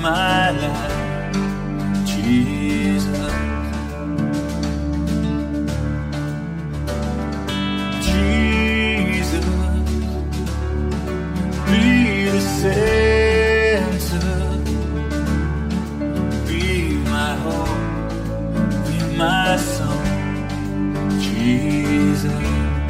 my life, Jesus. Jesus, be the center, be my hope, be my song, Jesus.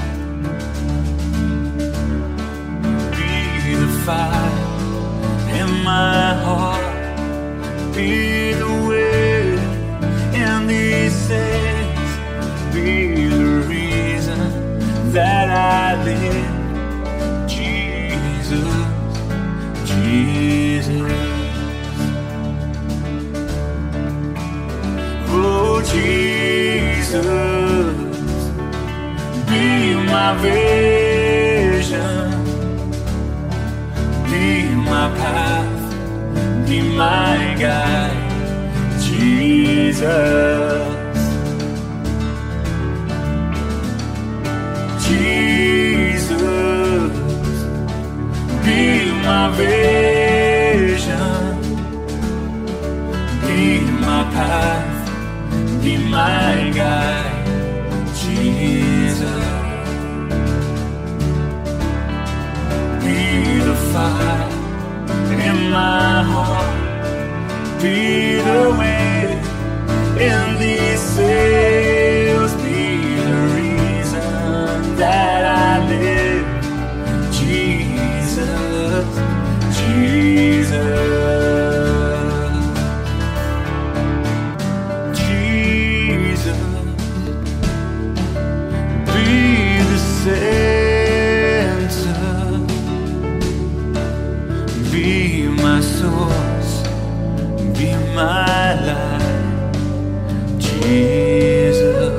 Be the fire in my heart, be the wind in these sails, be the reason that I live, Jesus, Jesus. Oh, Jesus, be my vision, be my path, be my guide, Jesus. Jesus, be my vision, be my path, be my guide, Jesus. Be the fire in my heart, be the wind in these sails, be the reason that I live, Jesus, Jesus. Jesus, be the center, be my source, be my life, Jesus.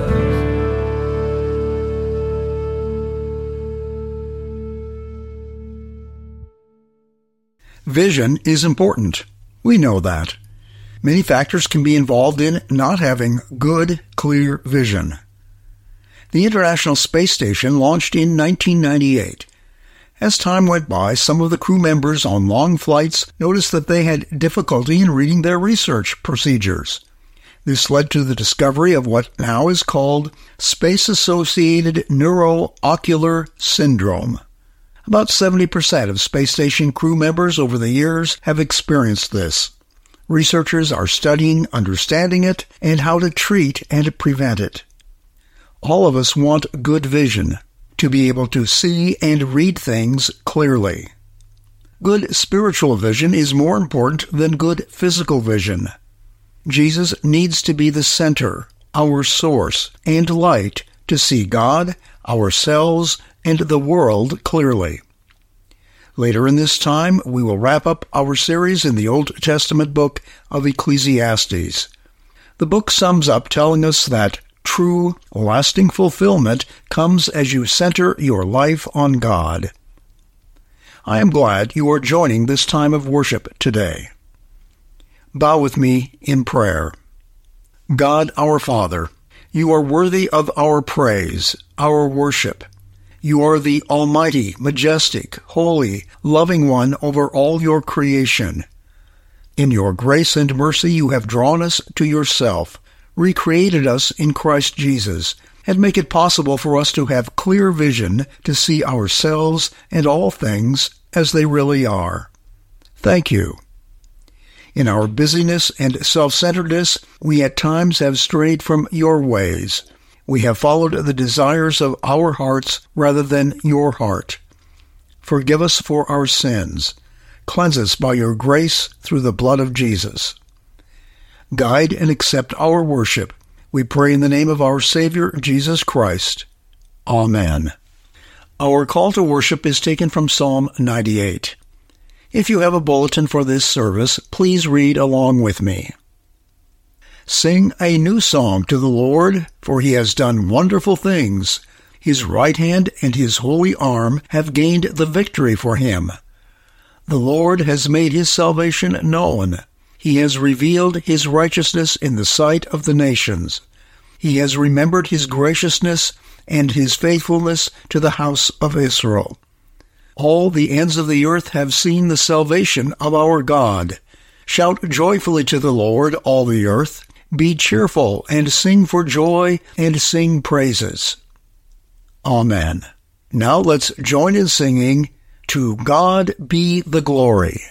Vision is important. We know that. Many factors can be involved in not having good, clear vision. The International Space Station launched in 1998. As time went by, some of the crew members on long flights noticed that they had difficulty in reading their research procedures. This led to the discovery of what now is called space-associated neuroocular syndrome. About 70% of space station crew members over the years have experienced this. Researchers are studying understanding it and how to treat and prevent it. All of us want good vision, to be able to see and read things clearly. Good spiritual vision is more important than good physical vision. Jesus needs to be the center, our source, and light to see God, ourselves, and the world clearly. Later in this time, we will wrap up our series in the Old Testament book of Ecclesiastes. The book sums up telling us that true, lasting fulfillment comes as you center your life on God. I am glad you are joining this time of worship today. Bow with me in prayer. God, our Father, you are worthy of our praise, our worship. You are the almighty, majestic, holy, loving one over all your creation. In your grace and mercy you have drawn us to yourself, recreated us in Christ Jesus, and make it possible for us to have clear vision to see ourselves and all things as they really are. Thank you. In our busyness and self-centeredness, we at times have strayed from your ways. We have followed the desires of our hearts rather than your heart. Forgive us for our sins. Cleanse us by your grace through the blood of Jesus. Guide and accept our worship. We pray in the name of our Savior, Jesus Christ. Amen. Our call to worship is taken from Psalm 98. If you have a bulletin for this service, please read along with me. Sing a new song to the Lord, for he has done wonderful things. His right hand and his holy arm have gained the victory for him. The Lord has made his salvation known. He has revealed his righteousness in the sight of the nations. He has remembered his graciousness and his faithfulness to the house of Israel. All the ends of the earth have seen the salvation of our God. Shout joyfully to the Lord, all the earth. Be cheerful, and sing for joy, and sing praises. Amen. Now let's join in singing, To God Be the Glory.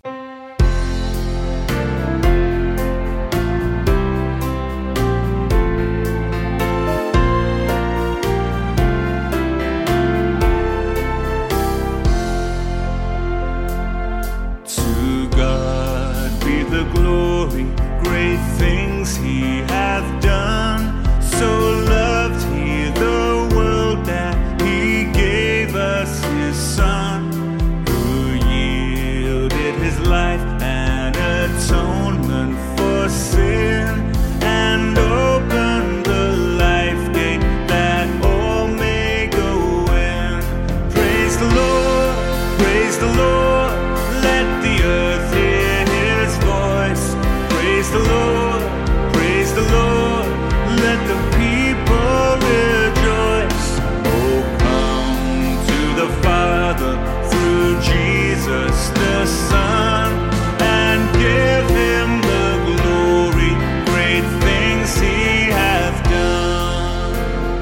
To God be the glory, great things he hath done. So loved he the world that he gave us his Son, who yielded his life an atonement for sin, and opened the life gate that all may go in. Praise the Lord, praise the Lord, let the earth hear his voice. Praise the Lord, praise the Lord, let the people rejoice. Oh, come to the Father through Jesus the Son, and give him the glory, great things he hath done.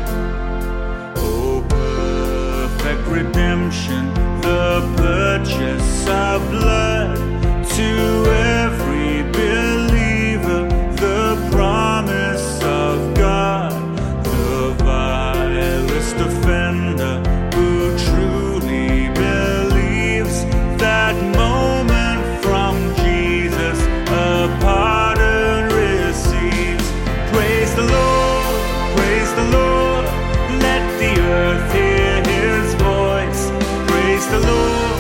Oh, perfect redemption, the purchase of blood, to every believer, the promise of God, the vilest offender who truly believes, that moment from Jesus a pardon receives. Praise the Lord, let the earth hear his voice. Praise the Lord,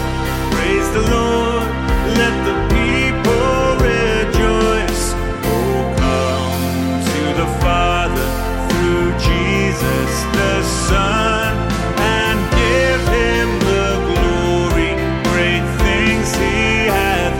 let the people rejoice. Oh, come to the Father through Jesus the Son, and give him the glory, great things he hath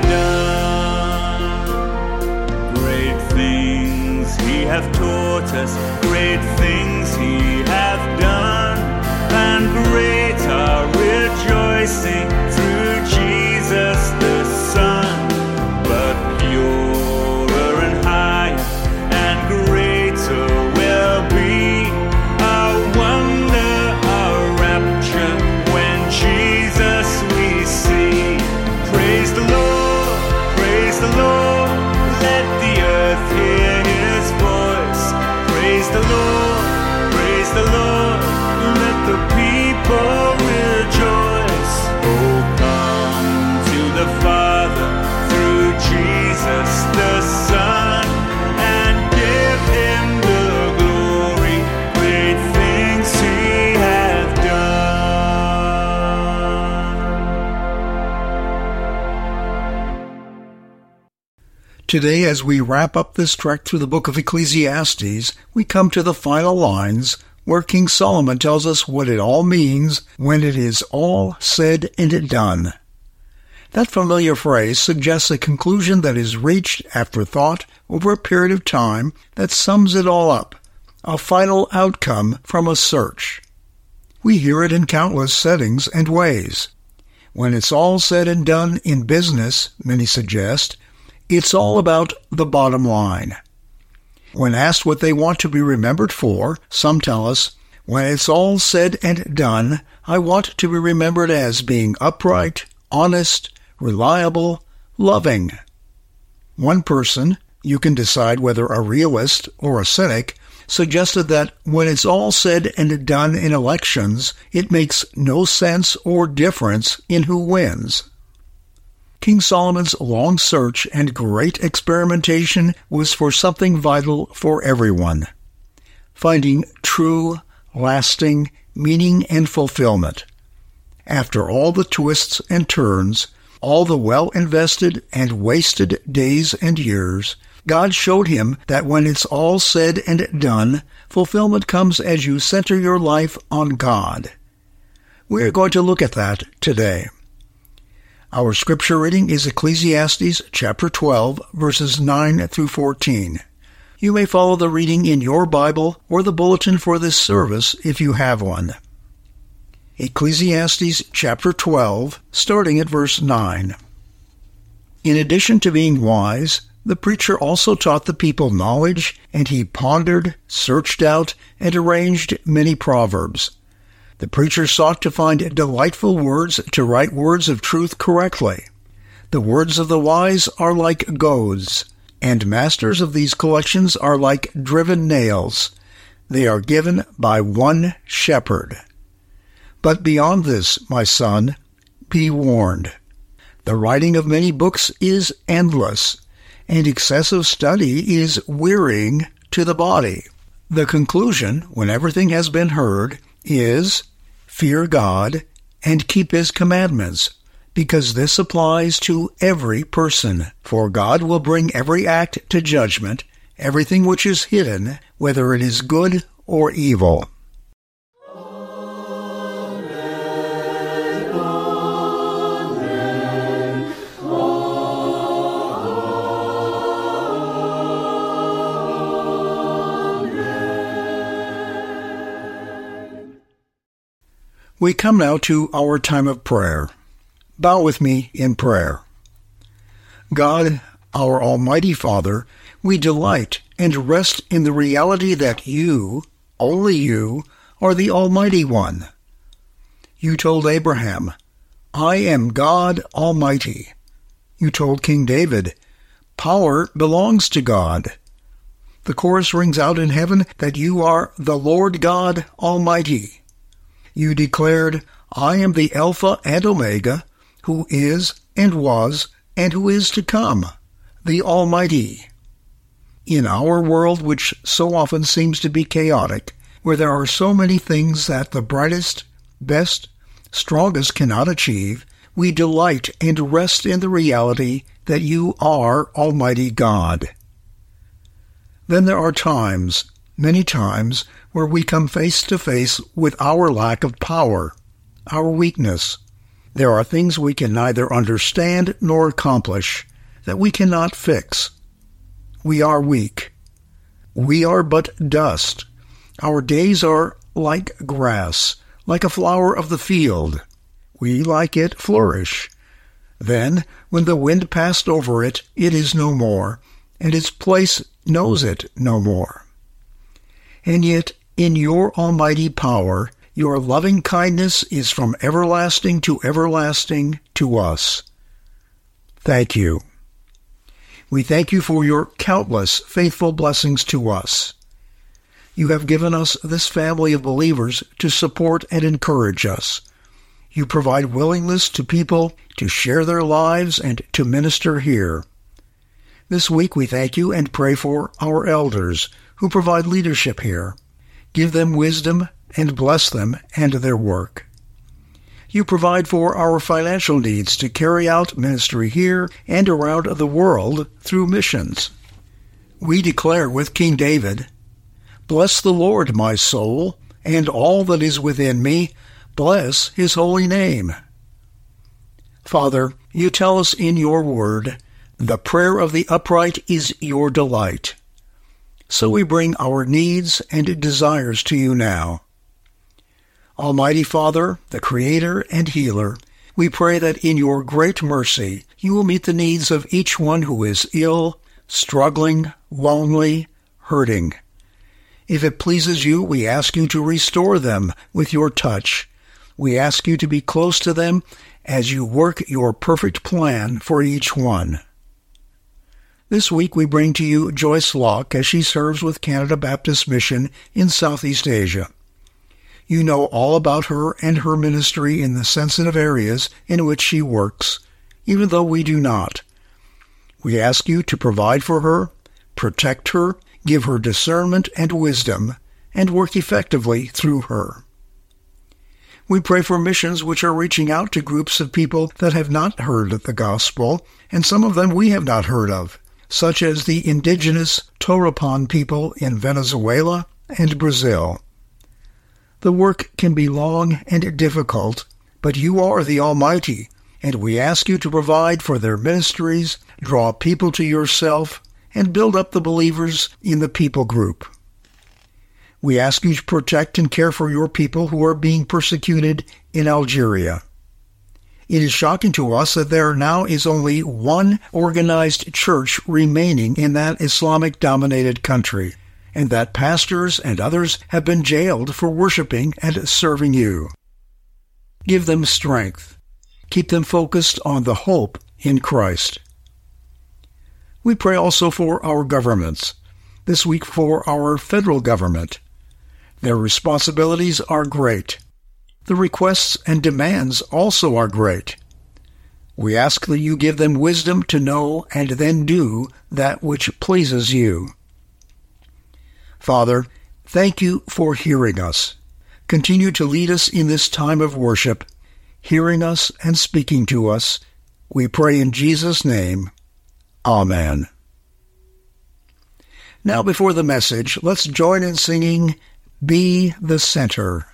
done. Great things he hath taught us, great things he hath done, and great our rejoicing through Jesus the Son. But purer and higher and greater will be our wonder, our rapture, when Jesus we see. Praise the Lord, let the earth hear his voice. Praise the Lord, let the people rejoice. Oh, come to the Father through Jesus the Son, and give him the glory, great things he hath done. Today, as we wrap up this trek through the book of Ecclesiastes, we come to the final lines where King Solomon tells us what it all means when it is all said and done. That familiar phrase suggests a conclusion that is reached after thought over a period of time that sums it all up, a final outcome from a search. We hear it in countless settings and ways. When it's all said and done in business, many suggest, it's all about the bottom line. When asked what they want to be remembered for, some tell us, when it's all said and done, I want to be remembered as being upright, honest, reliable, loving. One person, you can decide whether a realist or a cynic, suggested that when it's all said and done in elections, it makes no sense or difference in who wins. King Solomon's long search and great experimentation was for something vital for everyone: finding true, lasting meaning and fulfillment. After all the twists and turns, all the well-invested and wasted days and years, God showed him that when it's all said and done, fulfillment comes as you center your life on God. We're going to look at that today. Our scripture reading is Ecclesiastes chapter 12, verses 9 through 14. You may follow the reading in your Bible or the bulletin for this service if you have one. Ecclesiastes chapter 12, starting at verse 9. In addition to being wise, the preacher also taught the people knowledge, and he pondered, searched out, and arranged many proverbs. The preacher sought to find delightful words to write words of truth correctly. The words of the wise are like goads, and masters of these collections are like driven nails. They are given by one shepherd. But beyond this, my son, be warned. The writing of many books is endless, and excessive study is wearying to the body. The conclusion, when everything has been heard, is fear God and keep His commandments, because this applies to every person. For God will bring every act to judgment, everything which is hidden, whether it is good or evil. We come now to our time of prayer. Bow with me in prayer. God, our Almighty Father, we delight and rest in the reality that You, only You, are the Almighty One. You told Abraham, I am God Almighty. You told King David, power belongs to God. The chorus rings out in heaven that You are the Lord God Almighty. You declared, I am the Alpha and Omega, who is and was and who is to come, the Almighty. In our world, which so often seems to be chaotic, where there are so many things that the brightest, best, strongest cannot achieve, we delight and rest in the reality that You are Almighty God. Then there are times, many times, where we come face to face with our lack of power, our weakness. There are things we can neither understand nor accomplish, that we cannot fix. We are weak. We are but dust. Our days are like grass, like a flower of the field. We, like it, flourish. Then, when the wind passed over it, it is no more, and its place knows it no more. And yet, in Your almighty power, Your loving kindness is from everlasting to everlasting to us. Thank You. We thank You for Your countless faithful blessings to us. You have given us this family of believers to support and encourage us. You provide willingness to people to share their lives and to minister here. This week we thank You and pray for our elders who provide leadership here. Give them wisdom and bless them and their work. You provide for our financial needs to carry out ministry here and around the world through missions. We declare with King David, Bless the Lord, my soul, and all that is within me, bless His holy name. Father, You tell us in Your word, the prayer of the upright is Your delight. So we bring our needs and desires to You now. Almighty Father, the Creator and Healer, we pray that in Your great mercy You will meet the needs of each one who is ill, struggling, lonely, hurting. If it pleases You, we ask You to restore them with Your touch. We ask You to be close to them as You work Your perfect plan for each one. This week we bring to you Joyce Locke as she serves with Canada Baptist Mission in Southeast Asia. You know all about her and her ministry in the sensitive areas in which she works, even though we do not. We ask You to provide for her, protect her, give her discernment and wisdom, and work effectively through her. We pray for missions which are reaching out to groups of people that have not heard the gospel, and some of them we have not heard of, such as the indigenous Toropan people in Venezuela and Brazil. The work can be long and difficult, but You are the Almighty, and we ask You to provide for their ministries, draw people to Yourself, and build up the believers in the people group. We ask You to protect and care for Your people who are being persecuted in Algeria. It is shocking to us that there now is only one organized church remaining in that Islamic-dominated country, and that pastors and others have been jailed for worshiping and serving you. Give them strength. Keep them focused on the hope in Christ. We pray also for our governments, this week for our federal government. Their responsibilities are great. The requests and demands also are great. We ask that you give them wisdom to know and then do that which pleases you. Father, thank you for hearing us. Continue to lead us in this time of worship, hearing us and speaking to us. We pray in Jesus' name. Amen. Now before the message, let's join in singing, Be the Center.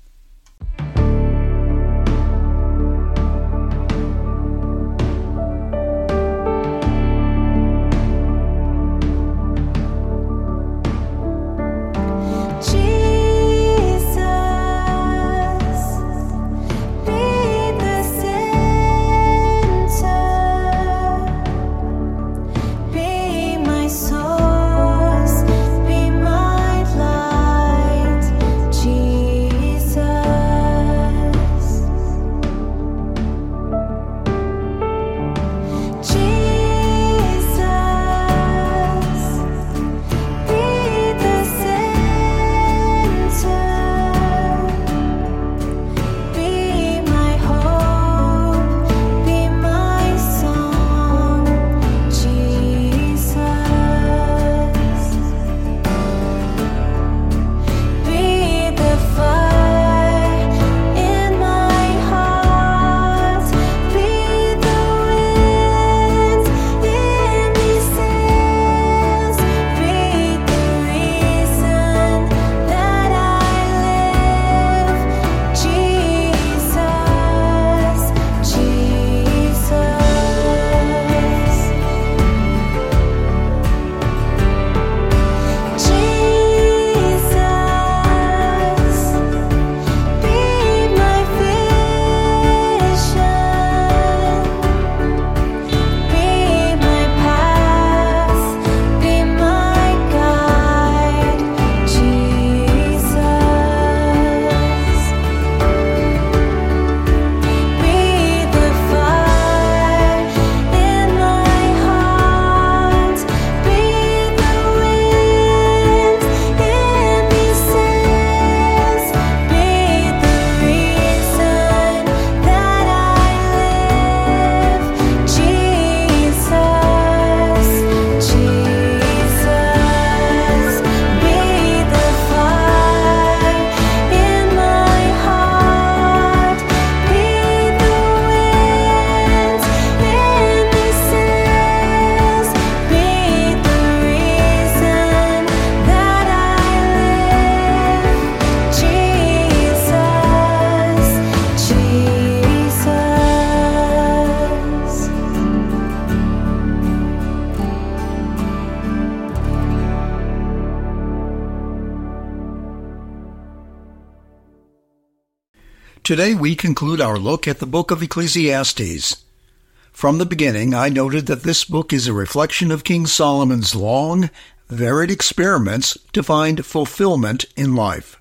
Today we conclude our look at the book of Ecclesiastes. From the beginning, I noted that this book is a reflection of King Solomon's long, varied experiments to find fulfillment in life.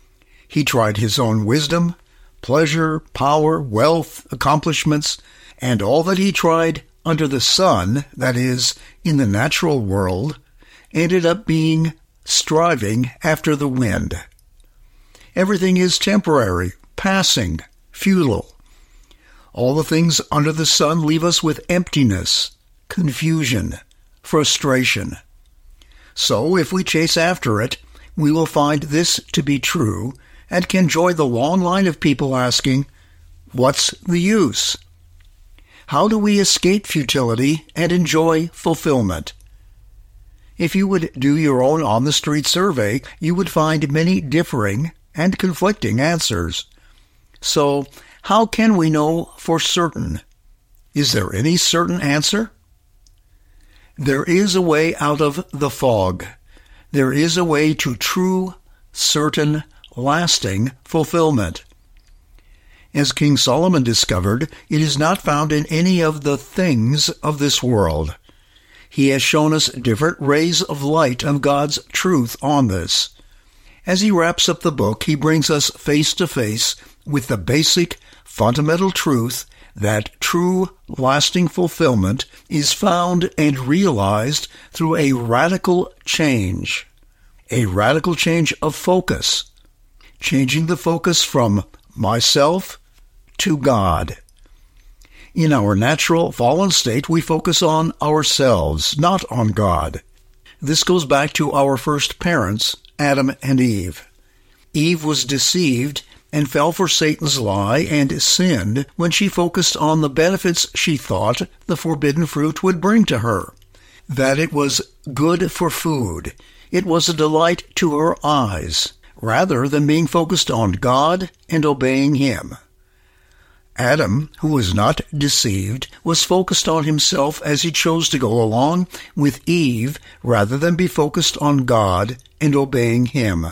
He tried his own wisdom, pleasure, power, wealth, accomplishments, and all that he tried under the sun, that is, in the natural world, ended up being striving after the wind. Everything is temporary, passing, futile. All the things under the sun leave us with emptiness, confusion, frustration. So if we chase after it, we will find this to be true and can join the long line of people asking, what's the use? How do we escape futility and enjoy fulfillment? If you would do your own on-the-street survey, you would find many differing and conflicting answers. So, how can we know for certain? Is there any certain answer? There is a way out of the fog. There is a way to true, certain, lasting fulfillment. As King Solomon discovered, it is not found in any of the things of this world. He has shown us different rays of light of God's truth on this. As he wraps up the book, he brings us face to face with the basic, fundamental truth that true, lasting fulfillment is found and realized through a radical change of focus, changing the focus from myself to God. In our natural fallen state, we focus on ourselves, not on God. This goes back to our first parents, Adam and Eve. Eve was deceived and fell for Satan's lie and sinned when she focused on the benefits she thought the forbidden fruit would bring to her. That it was good for food. It was a delight to her eyes, rather than being focused on God and obeying Him. Adam, who was not deceived, was focused on himself as he chose to go along with Eve rather than be focused on God and obeying Him.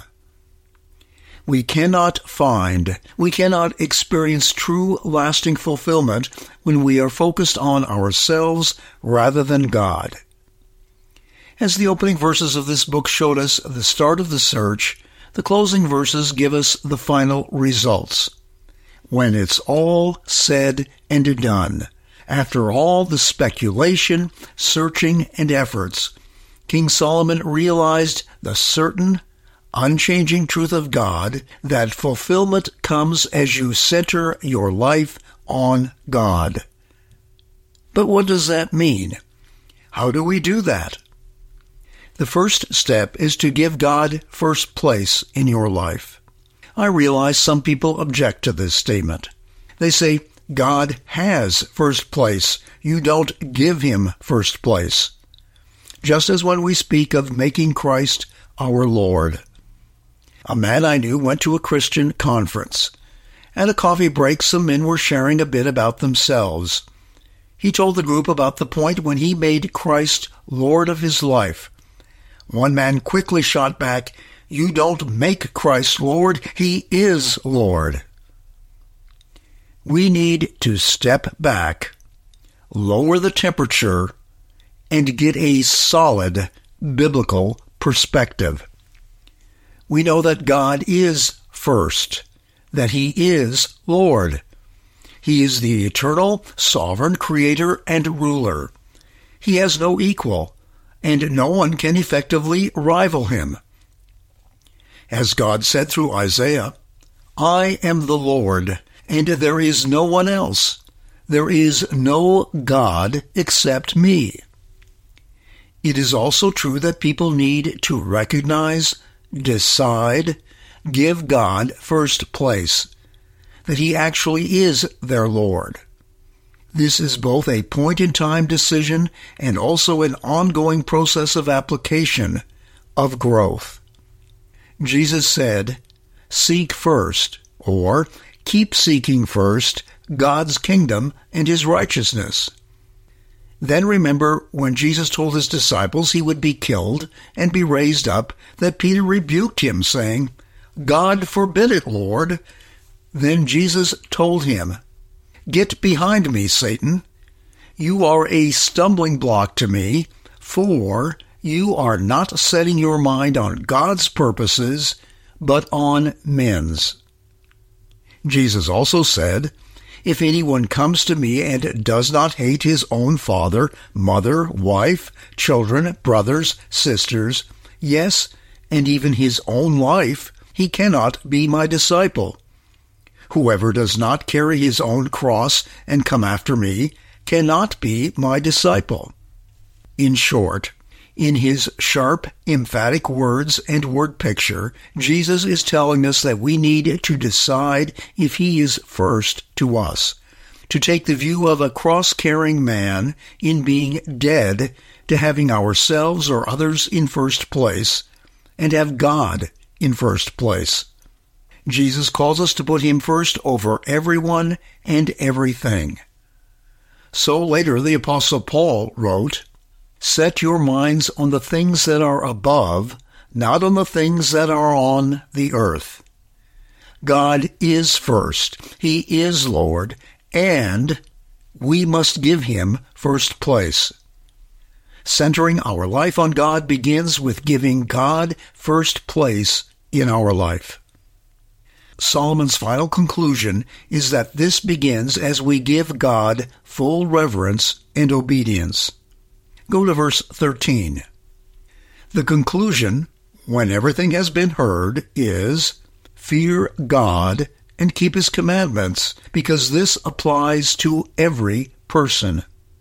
We cannot experience true, lasting fulfillment when we are focused on ourselves rather than God. As the opening verses of this book showed us the start of the search, the closing verses give us the final results. When it's all said and done, after all the speculation, searching, and efforts, King Solomon realized the certain, unchanging truth of God that fulfillment comes as you center your life on God. But what does that mean? How do we do that? The first step is to give God first place in your life. I realize some people object to this statement. They say, God has first place. You don't give Him first place. Just as when we speak of making Christ our Lord. A man I knew went to a Christian conference. At a coffee break, some men were sharing a bit about themselves. He told the group about the point when he made Christ Lord of his life. One man quickly shot back, "You don't make Christ Lord, He is Lord." We need to step back, lower the temperature, and get a solid biblical perspective. We know that God is first, that He is Lord. He is the eternal, sovereign Creator and ruler. He has no equal, and no one can effectively rival Him. As God said through Isaiah, "I am the Lord, and there is no one else. There is no God except me." It is also true that people need to recognize, decide, give God first place, that He actually is their Lord. This is both a point-in-time decision and also an ongoing process of application, of growth. Jesus said, "Seek first," or "Keep seeking first, God's kingdom and His righteousness." Then remember when Jesus told His disciples He would be killed and be raised up, that Peter rebuked Him, saying, "God forbid it, Lord." Then Jesus told him, "Get behind me, Satan. You are a stumbling block to me, for you are not setting your mind on God's purposes, but on men's." Jesus also said, "If anyone comes to me and does not hate his own father, mother, wife, children, brothers, sisters, yes, and even his own life, he cannot be my disciple. Whoever does not carry his own cross and come after me cannot be my disciple." In short, in His sharp, emphatic words and word picture, Jesus is telling us that we need to decide if He is first to us, to take the view of a cross-carrying man in being dead to having ourselves or others in first place, and have God in first place. Jesus calls us to put Him first over everyone and everything. So later the Apostle Paul wrote, "Set your minds on the things that are above, not on the things that are on the earth." God is first. He is Lord, and we must give him first place. Centering our life on God begins with giving God first place in our life. Solomon's final conclusion is that this begins as we give God full reverence and obedience. Go to verse 13. The conclusion, when everything has been heard, is, fear God and keep his commandments, because this applies to every person.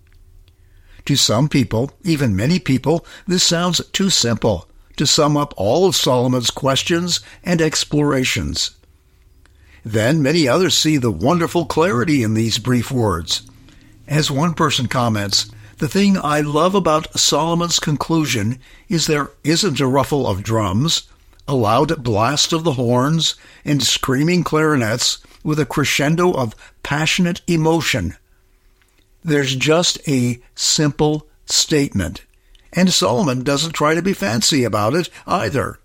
To some people, even many people, this sounds too simple to sum up all of Solomon's questions and explorations. Then many others see the wonderful clarity in these brief words. As one person comments, the thing I love about Solomon's conclusion is there isn't a ruffle of drums, a loud blast of the horns, and screaming clarinets with a crescendo of passionate emotion. There's just a simple statement, and Solomon doesn't try to be fancy about it either.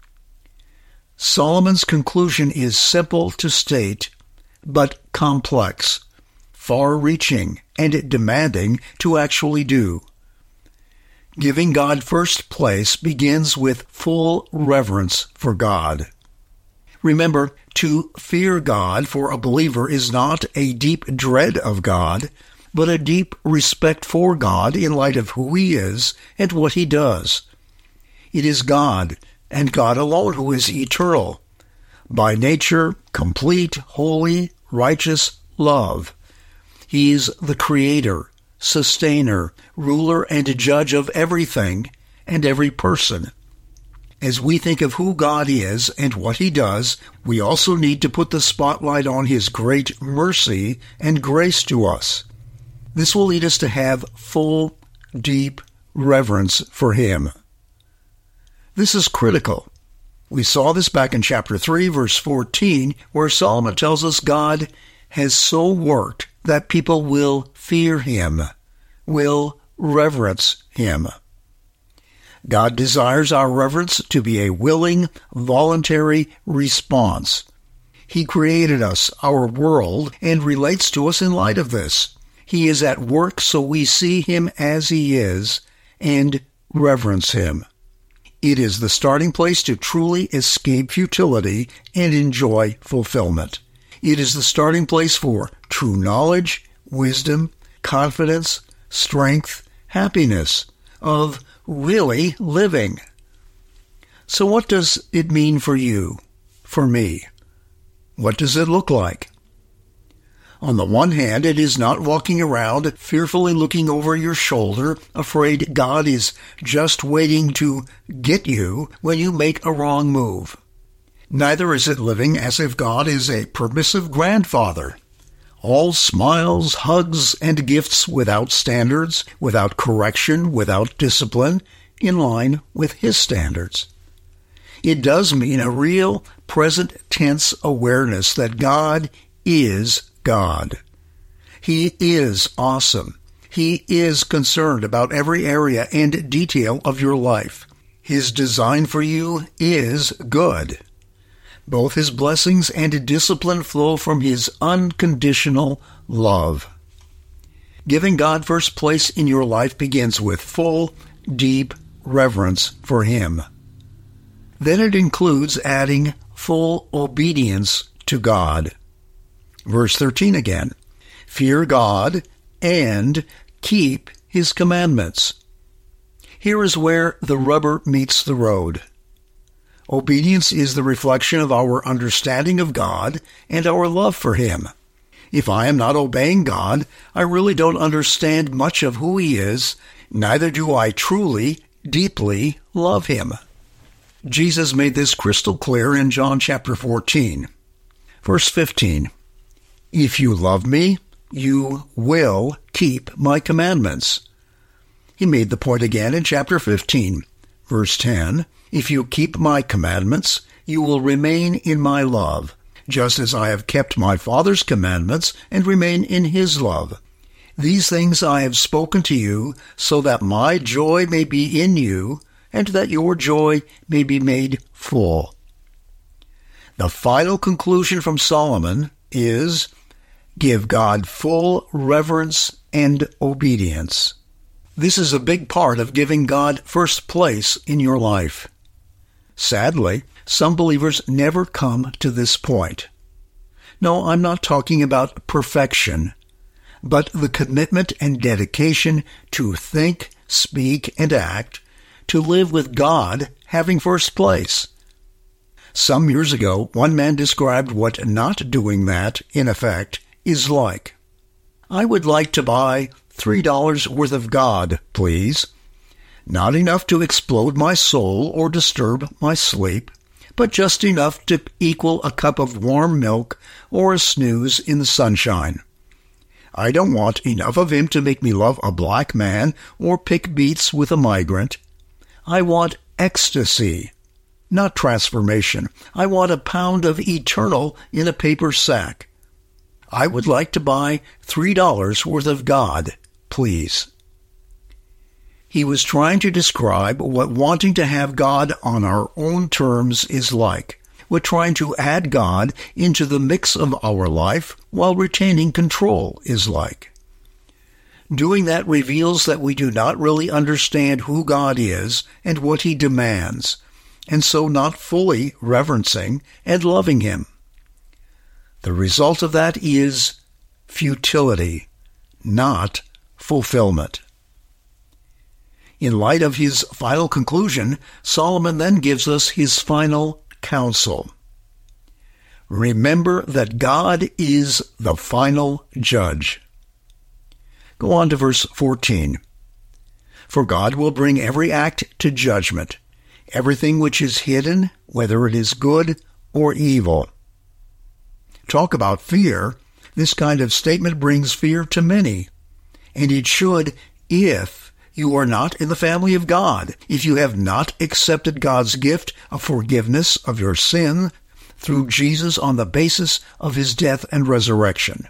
Solomon's conclusion is simple to state, but complex, far-reaching, and demanding to actually do. Giving God first place begins with full reverence for God. Remember, to fear God for a believer is not a deep dread of God, but a deep respect for God in light of who he is and what he does. It is God, and God alone, who is eternal, by nature, complete, holy, righteous love. He is the creator, sustainer, ruler, and judge of everything and every person. As we think of who God is and what he does, we also need to put the spotlight on his great mercy and grace to us. This will lead us to have full, deep reverence for him. This is critical. We saw this back in chapter 3, verse 14, where Solomon tells us God has so worked that people will fear him, will reverence him. God desires our reverence to be a willing, voluntary response. He created us, our world, and relates to us in light of this. He is at work so we see him as he is and reverence him. It is the starting place to truly escape futility and enjoy fulfillment. It is the starting place for true knowledge, wisdom, confidence, strength, happiness, of really living. So what does it mean for you, for me? What does it look like? On the one hand, it is not walking around fearfully looking over your shoulder, afraid God is just waiting to get you when you make a wrong move. Neither is it living as if God is a permissive grandfather, all smiles, hugs, and gifts without standards, without correction, without discipline, in line with his standards. It does mean a real, present tense awareness that God is God. He is awesome. He is concerned about every area and detail of your life. His design for you is good. Both his blessings and discipline flow from his unconditional love. Giving God first place in your life begins with full, deep reverence for him. Then it includes adding full obedience to God. Verse 13 again, fear God and keep his commandments. Here is where the rubber meets the road. Obedience is the reflection of our understanding of God and our love for him. If I am not obeying God, I really don't understand much of who he is, neither do I truly, deeply love him. Jesus made this crystal clear in John chapter 14. Verse 15, if you love me, you will keep my commandments. He made the point again in chapter 15. Verse 10, if you keep my commandments, you will remain in my love, just as I have kept my Father's commandments and remain in his love. These things I have spoken to you, so that my joy may be in you, and that your joy may be made full. The final conclusion from Solomon is, give God full reverence and obedience. This is a big part of giving God first place in your life. Sadly, some believers never come to this point. No, I'm not talking about perfection, but the commitment and dedication to think, speak, and act, to live with God having first place. Some years ago, one man described what not doing that, in effect, is like. I would like to buy $3 worth of God, please. Not enough to explode my soul or disturb my sleep, but just enough to equal a cup of warm milk or a snooze in the sunshine. I don't want enough of him to make me love a black man or pick beets with a migrant. I want ecstasy, not transformation. I want a pound of eternal in a paper sack. I would like to buy $3 worth of God, please. He was trying to describe what wanting to have God on our own terms is like, what trying to add God into the mix of our life while retaining control is like. Doing that reveals that we do not really understand who God is and what He demands, and so not fully reverencing and loving Him. The result of that is futility, not fulfillment. In light of his final conclusion, Solomon then gives us his final counsel. Remember that God is the final judge. Go on to verse 14. For God will bring every act to judgment, everything which is hidden, whether it is good or evil. Talk about fear. This kind of statement brings fear to many, and it should if you are not in the family of God, if you have not accepted God's gift of forgiveness of your sin through Jesus on the basis of His death and resurrection.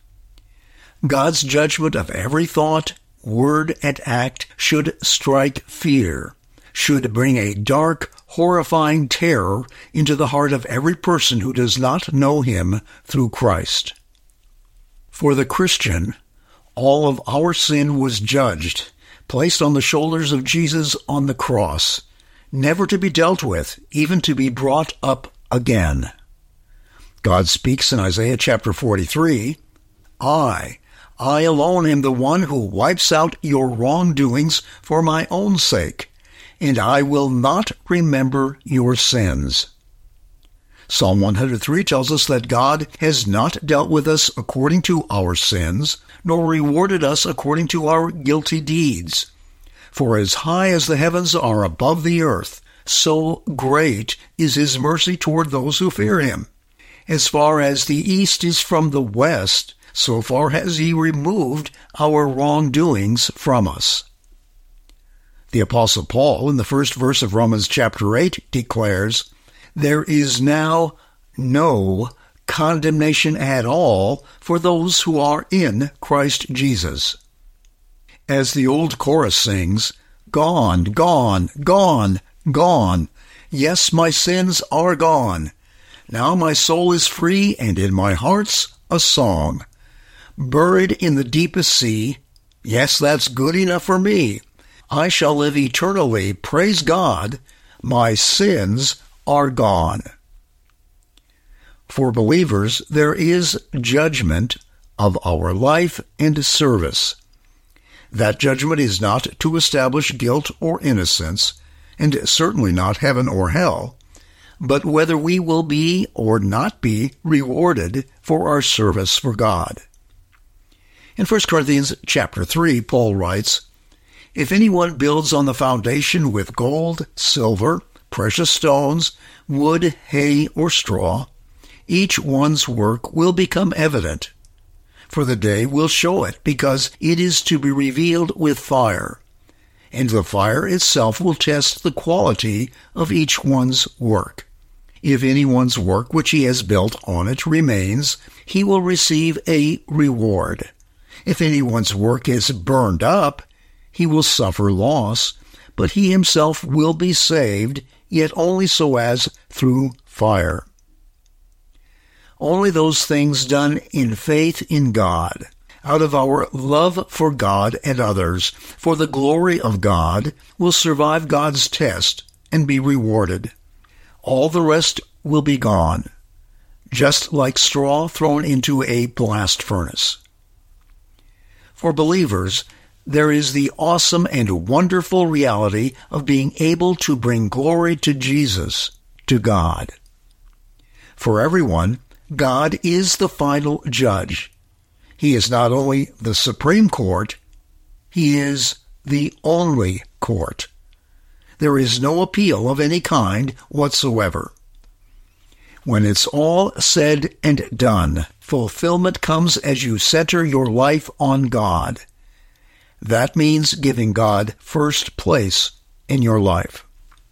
God's judgment of every thought, word, and act should strike fear, should bring a dark, horrifying terror into the heart of every person who does not know Him through Christ. For the Christian, all of our sin was judged, placed on the shoulders of Jesus on the cross, never to be dealt with, even to be brought up again. God speaks in Isaiah chapter 43, I alone am the one who wipes out your wrongdoings for my own sake, and I will not remember your sins. Psalm 103 tells us that God has not dealt with us according to our sins, nor rewarded us according to our guilty deeds. For as high as the heavens are above the earth, so great is His mercy toward those who fear Him. As far as the east is from the west, so far has He removed our wrongdoings from us. The Apostle Paul, in the first verse of Romans chapter 8, declares, there is now no condemnation at all for those who are in Christ Jesus. As the old chorus sings, gone, gone, gone, gone. Yes, my sins are gone. Now my soul is free, and in my heart's a song. Buried in the deepest sea, yes, that's good enough for me. I shall live eternally, praise God, my sins are gone. For believers, there is judgment of our life and service. That judgment is not to establish guilt or innocence, and certainly not heaven or hell, but whether we will be or not be rewarded for our service for God. In 1 Corinthians chapter 3, Paul writes, if anyone builds on the foundation with gold, silver, precious stones, wood, hay, or straw, each one's work will become evident. For the day will show it, because it is to be revealed with fire. And the fire itself will test the quality of each one's work. If anyone's work which he has built on it remains, he will receive a reward. If anyone's work is burned up, he will suffer loss, but he himself will be saved, yet only so as through fire. only those things done in faith in God, out of our love for God and others, for the glory of God, will survive God's test and be rewarded. All the rest will be gone, just like straw thrown into a blast furnace. For believers, there is the awesome and wonderful reality of being able to bring glory to Jesus, to God. For everyone, God is the final judge. He is not only the Supreme Court, He is the only court. There is no appeal of any kind whatsoever. When it's all said and done, fulfillment comes as you center your life on God. That means giving God first place in your life.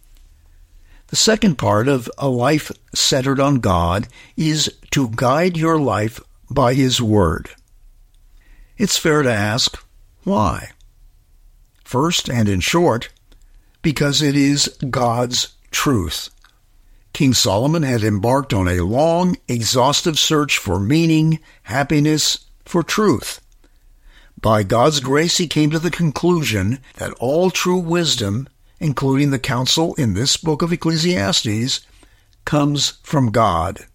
The second part of a life centered on God is to guide your life by His Word. It's fair to ask, why? First, and in short, because it is God's truth. King Solomon had embarked on a long, exhaustive search for meaning, happiness, for truth. By God's grace, he came to the conclusion that all true wisdom, including the counsel in this book of Ecclesiastes, comes from God.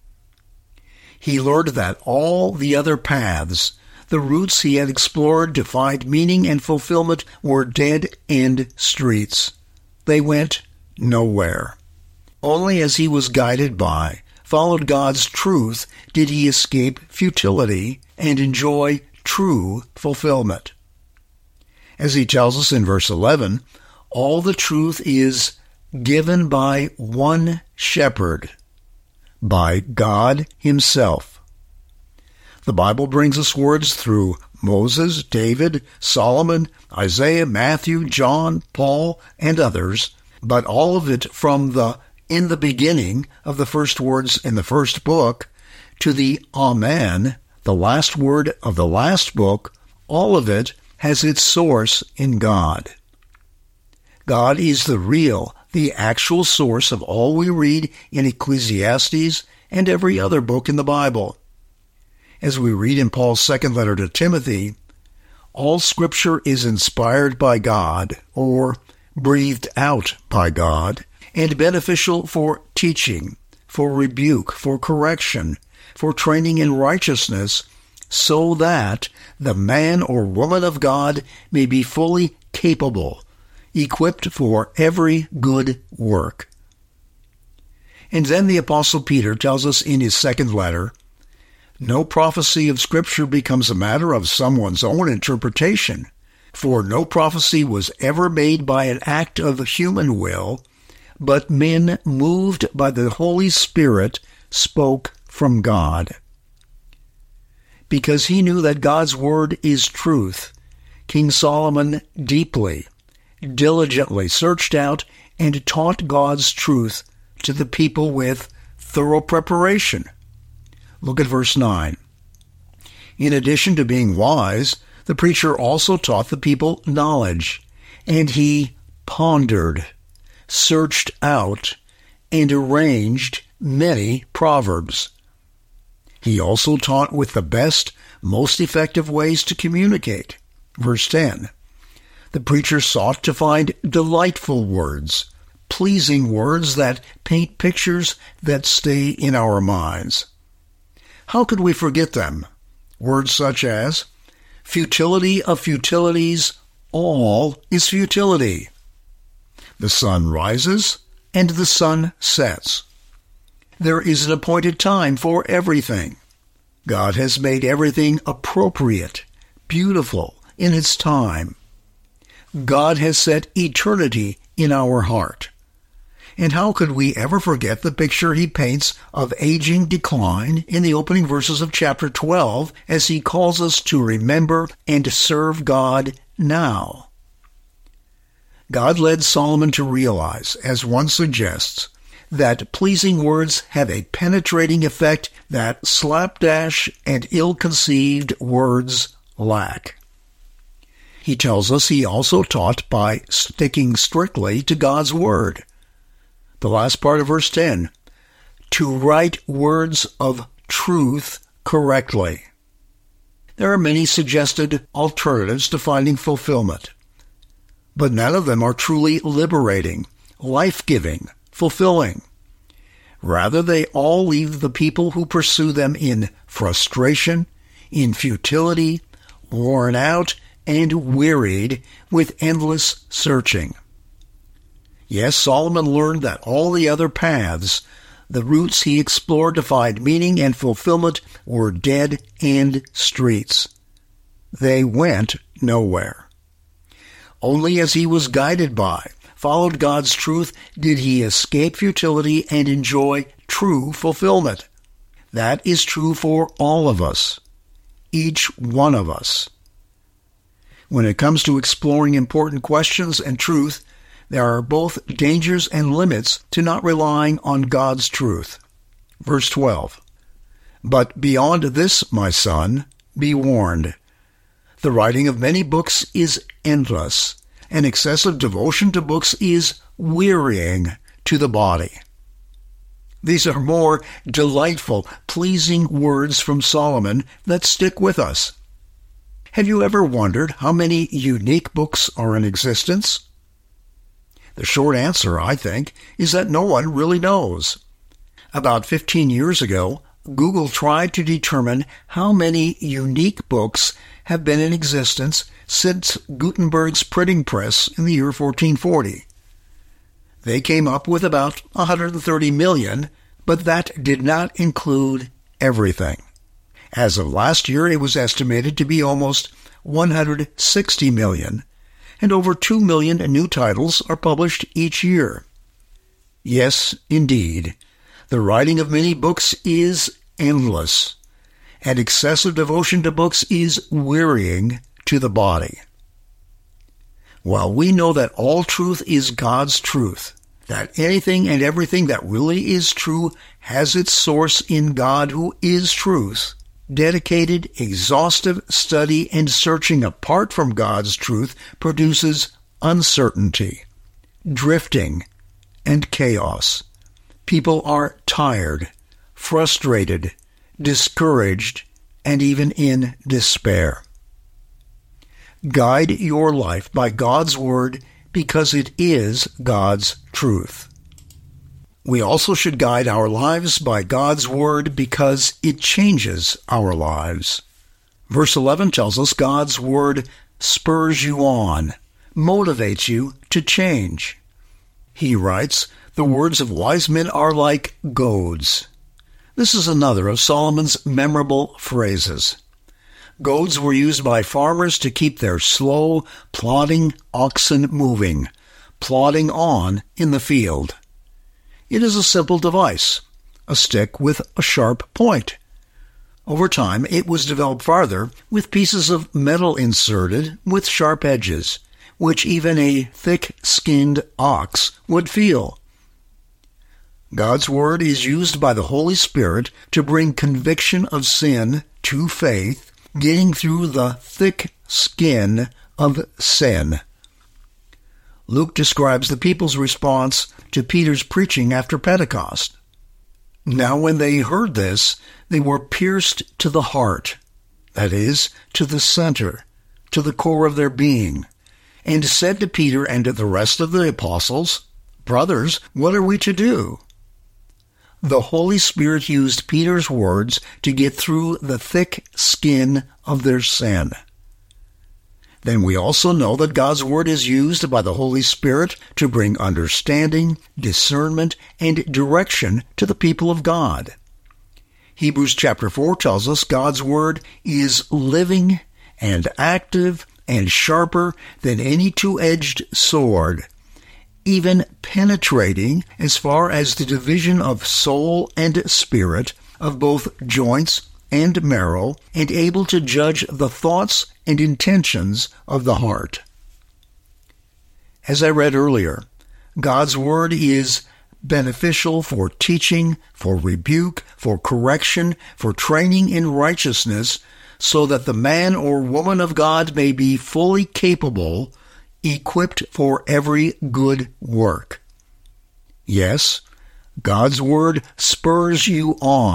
He learned that all the other paths, the routes he had explored to find meaning and fulfillment, were dead-end streets. They went nowhere. Only as he was guided by, followed God's truth, did he escape futility and enjoy true fulfillment. As he tells us in verse 11, all the truth is given by one shepherd, by God Himself. The Bible brings us words through Moses, David, Solomon, Isaiah, Matthew, John, Paul, and others, but all of it from the in the beginning of the first words in the first book to the Amen, the last word of the last book, all of it has its source in God. God is the real, the actual source of all we read in Ecclesiastes and every other book in the Bible. As we read in Paul's second letter to Timothy, all Scripture is inspired by God, or breathed out by God, and beneficial for teaching, for rebuke, for correction, for training in righteousness, so that the man or woman of God may be fully capable, equipped for every good work. And then the Apostle Peter tells us in his second letter, no prophecy of Scripture becomes a matter of someone's own interpretation, for no prophecy was ever made by an act of human will, but men moved by the Holy Spirit spoke from God. Because he knew that God's word is truth, King Solomon deeply, diligently searched out and taught God's truth to the people with thorough preparation. Look at verse 9. In addition to being wise, the preacher also taught the people knowledge, and he pondered, searched out, and arranged many proverbs. He also taught with the best, most effective ways to communicate. Verse 10. The preacher sought to find delightful words, pleasing words that paint pictures that stay in our minds. How could we forget them? Words such as, futility of futilities, all is futility. The sun rises and the sun sets. There is an appointed time for everything. God has made everything appropriate, beautiful in its time. God has set eternity in our heart. And how could we ever forget the picture he paints of aging decline in the opening verses of chapter 12 as he calls us to remember and serve God now? God led Solomon to realize, as one suggests, that pleasing words have a penetrating effect that slapdash and ill-conceived words lack. He tells us he also taught by sticking strictly to God's word. The last part of verse 10, to write words of truth correctly. There are many suggested alternatives to finding fulfillment, but none of them are truly liberating, life-giving, fulfilling. Rather, they all leave the people who pursue them in frustration, in futility, worn out, and wearied with endless searching. Yes, Solomon learned that all the other paths, the routes he explored to find meaning and fulfillment, were dead-end streets. They went nowhere. Only as he was guided by, followed God's truth, did he escape futility and enjoy true fulfillment. That is true for all of us, each one of us. When it comes to exploring important questions and truth, there are both dangers and limits to not relying on God's truth. Verse 12, "But beyond this, my son, be warned. The writing of many books is endless, and excessive devotion to books is wearying to the body." These are more delightful, pleasing words from Solomon that stick with us. Have you ever wondered how many unique books are in existence? The short answer, I think, is that no one really knows. About 15 years ago, Google tried to determine how many unique books have been in existence since Gutenberg's printing press in the year 1440. They came up with about 130 million, but that did not include everything. As of last year, it was estimated to be almost 160 million, and over 2 million new titles are published each year. Yes, indeed, the writing of many books is endless, and excessive devotion to books is wearying to the body. While we know that all truth is God's truth, that anything and everything that really is true has its source in God who is truth, dedicated, exhaustive study and searching apart from God's truth produces uncertainty, drifting, and chaos. People are tired, frustrated, discouraged, and even in despair. Guide your life by God's Word because it is God's truth. We also should guide our lives by God's Word because it changes our lives. Verse 11 tells us God's Word spurs you on, motivates you to change. He writes, "The words of wise men are like goads." This is another of Solomon's memorable phrases. Goads were used by farmers to keep their slow, plodding oxen moving, plodding on in the field. It is a simple device, a stick with a sharp point. Over time, it was developed farther with pieces of metal inserted with sharp edges, which even a thick-skinned ox would feel. God's Word is used by the Holy Spirit to bring conviction of sin to faith, getting through the thick skin of sin. Luke describes the people's response to Peter's preaching after Pentecost. Now when they heard this, they were pierced to the heart, that is, to the center, to the core of their being, and said to Peter and to the rest of the apostles, "Brothers, what are we to do?" The Holy Spirit used Peter's words to get through the thick skin of their sin. Then we also know that God's Word is used by the Holy Spirit to bring understanding, discernment, and direction to the people of God. Hebrews chapter 4 tells us God's Word is living and active and sharper than any two-edged sword, even penetrating as far as the division of soul and spirit, of both joints and marrow, and able to judge the thoughts and intentions of the heart. As I read earlier, God's Word is beneficial for teaching, for rebuke, for correction, for training in righteousness, so that the man or woman of God may be fully capable, equipped for every good work. Yes, God's Word spurs you on,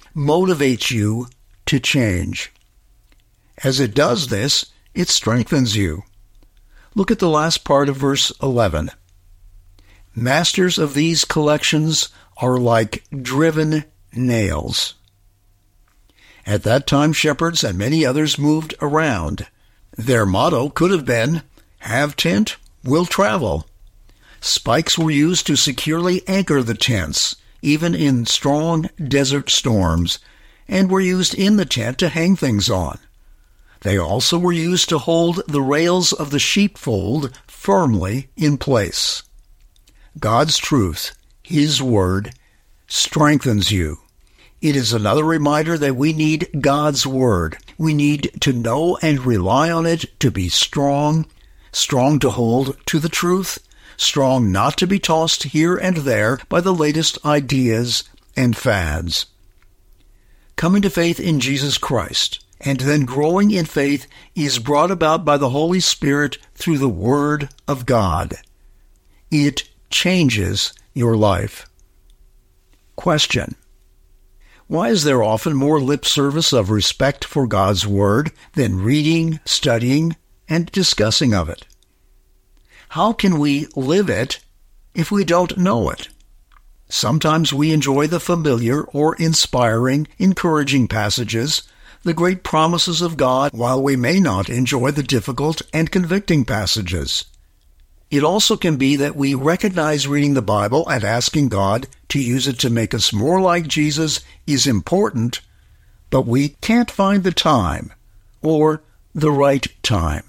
motivates you to change. As it does this, it strengthens you. Look at the last part of verse 11. Masters of these collections are like driven nails. At that time, shepherds and many others moved around. Their motto could have been, "Have tent, will travel." Spikes were used to securely anchor the tents, even in strong desert storms, and were used in the tent to hang things on. They also were used to hold the rails of the sheepfold firmly in place. God's truth, His Word, strengthens you. It is another reminder that we need God's Word. We need to know and rely on it to be strong, strong to hold to the truth, strong not to be tossed here and there by the latest ideas and fads. Coming to faith in Jesus Christ and then growing in faith is brought about by the Holy Spirit through the Word of God. It changes your life. Question: why is there often more lip service of respect for God's Word than reading, studying, and discussing of it? How can we live it if we don't know it? Sometimes we enjoy the familiar or inspiring, encouraging passages, the great promises of God, while we may not enjoy the difficult and convicting passages. It also can be that we recognize reading the Bible and asking God to use it to make us more like Jesus is important, but we can't find the time or the right time.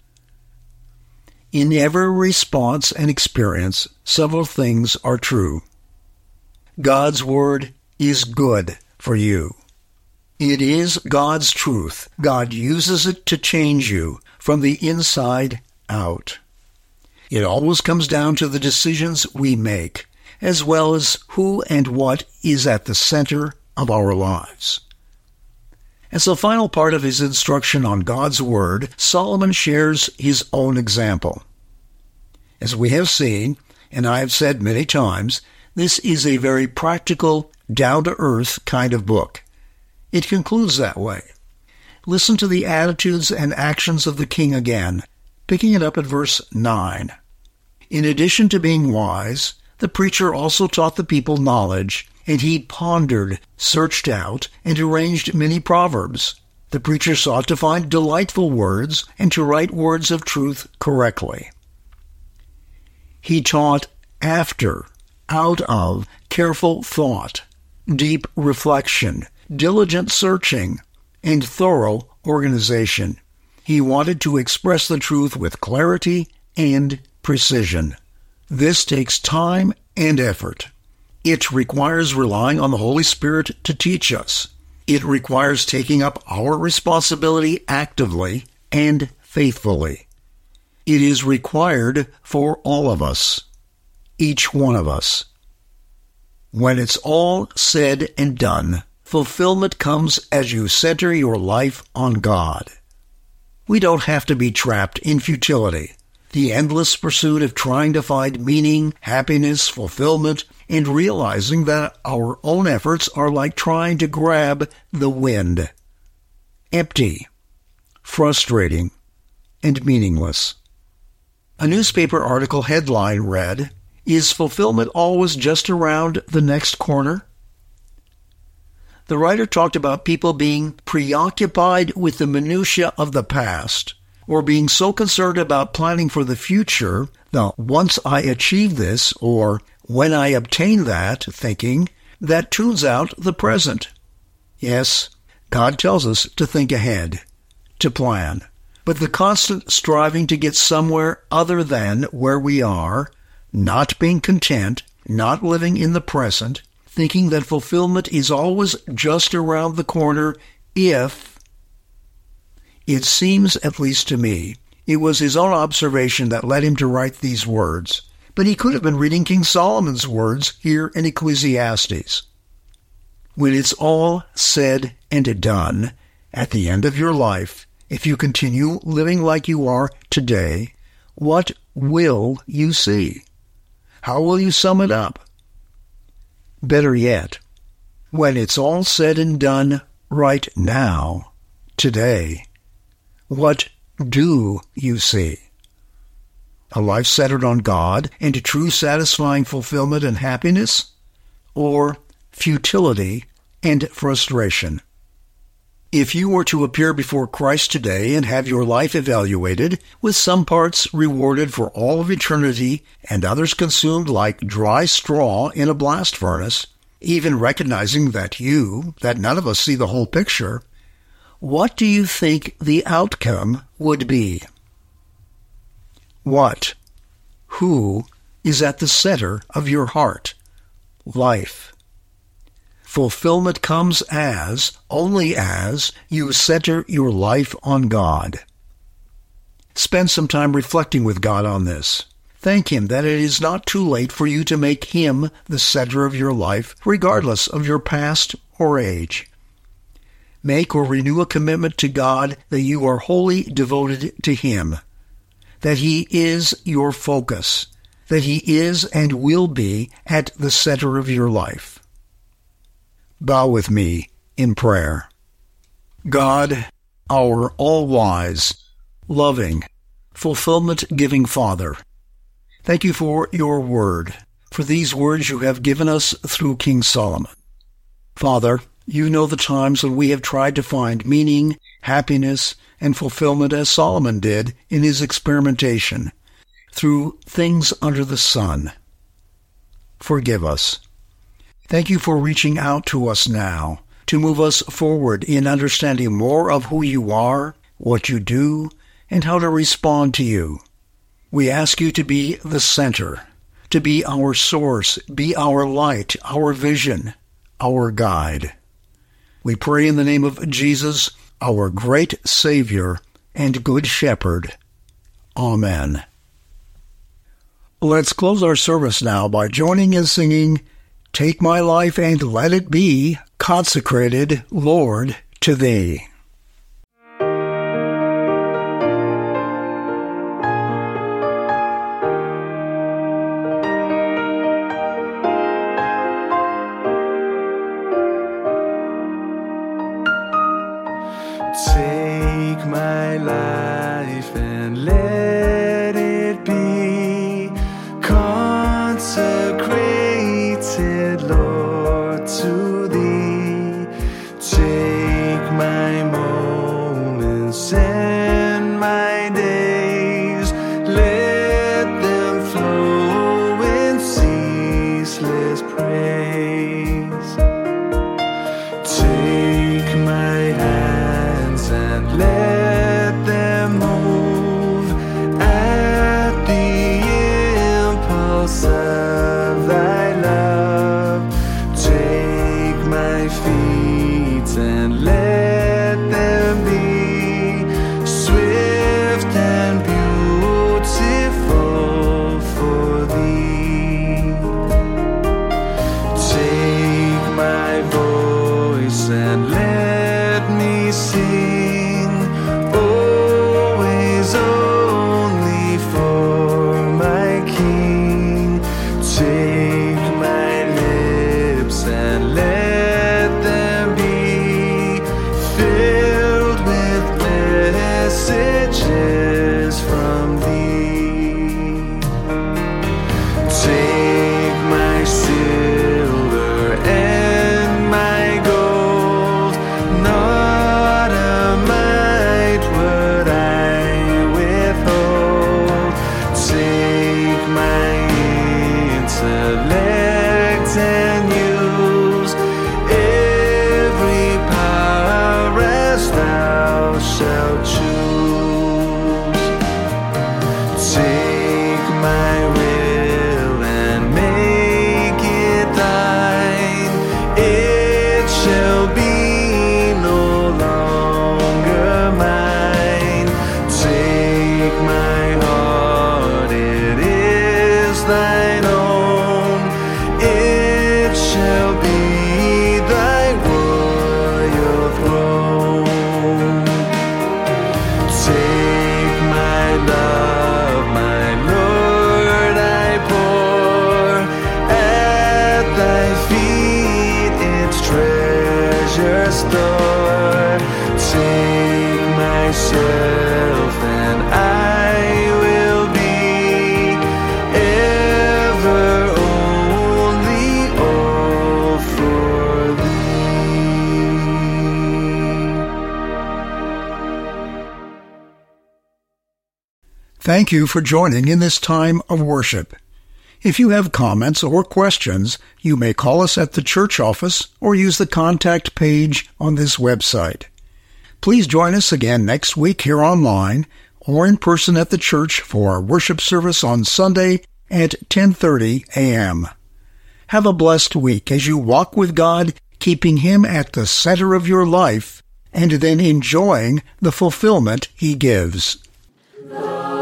In every response and experience, several things are true. God's Word is good for you. It is God's truth. God uses it to change you from the inside out. It always comes down to the decisions we make, as well as who and what is at the center of our lives. As the final part of his instruction on God's Word, Solomon shares his own example. As we have seen, and I have said many times, this is a very practical, down-to-earth kind of book. It concludes that way. Listen to the attitudes and actions of the king again, picking it up at verse 9. In addition to being wise, the preacher also taught the people knowledge, and he pondered, searched out, and arranged many proverbs. The preacher sought to find delightful words and to write words of truth correctly. He taught after, out of, careful thought, deep reflection, diligent searching, and thorough organization. He wanted to express the truth with clarity and precision. This takes time and effort. It requires relying on the Holy Spirit to teach us. It requires taking up our responsibility actively and faithfully. It is required for all of us, each one of us. When it's all said and done, fulfillment comes as you center your life on God. We don't have to be trapped in futility, the endless pursuit of trying to find meaning, happiness, fulfillment, and realizing that our own efforts are like trying to grab the wind. Empty, frustrating, and meaningless. A newspaper article headline read, "Is fulfillment always just around the next corner?" The writer talked about people being preoccupied with the minutiae of the past, or being so concerned about planning for the future, the "once I achieve this" or "when I obtain that" thinking, that tunes out the present. Yes, God tells us to think ahead, to plan. But the constant striving to get somewhere other than where we are, not being content, not living in the present, thinking that fulfillment is always just around the corner if... It seems, at least to me, it was his own observation that led him to write these words, but he could have been reading King Solomon's words here in Ecclesiastes. When it's all said and done, at the end of your life, if you continue living like you are today, what will you see? How will you sum it up? Better yet, When it's all said and done right now, today, what do you see? A life centered on God and true satisfying fulfillment and happiness? Or futility and frustration? If you were to appear before Christ today and have your life evaluated, with some parts rewarded for all of eternity and others consumed like dry straw in a blast furnace, even recognizing that none of us see the whole picture, what do you think the outcome would be? Who is at the center of your heart? Life. Fulfillment comes only as you center your life on God. Spend some time reflecting with God on this. Thank Him that it is not too late for you to make Him the center of your life, regardless of your past or age. Make or renew a commitment to God that you are wholly devoted to Him, that He is your focus, that He is and will be at the center of your life. Bow with me in prayer. God, our all-wise, loving, fulfillment-giving Father, thank you for your word, for these words you have given us through King Solomon. Father, you know the times when we have tried to find meaning, happiness, and fulfillment as Solomon did in his experimentation, through things under the sun. Forgive us. Thank you for reaching out to us now, to move us forward in understanding more of who you are, what you do, and how to respond to you. We ask you to be the center, to be our source, be our light, our vision, our guide. We pray in the name of Jesus, our great Savior and Good Shepherd. Amen. Let's close our service now by joining in singing, "Take my life and let it be consecrated, Lord, to Thee." Take my life and let it be consecrated, Lord, to Thee. Take my restore. Take myself and I will be ever only all for thee. Thank you for joining in this time of worship. If you have comments or questions, you may call us at the church office or use the contact page on this website. Please join us again next week here online or in person at the church for our worship service on Sunday at 10:30 a.m. Have a blessed week as you walk with God, keeping Him at the center of your life and then enjoying the fulfillment He gives.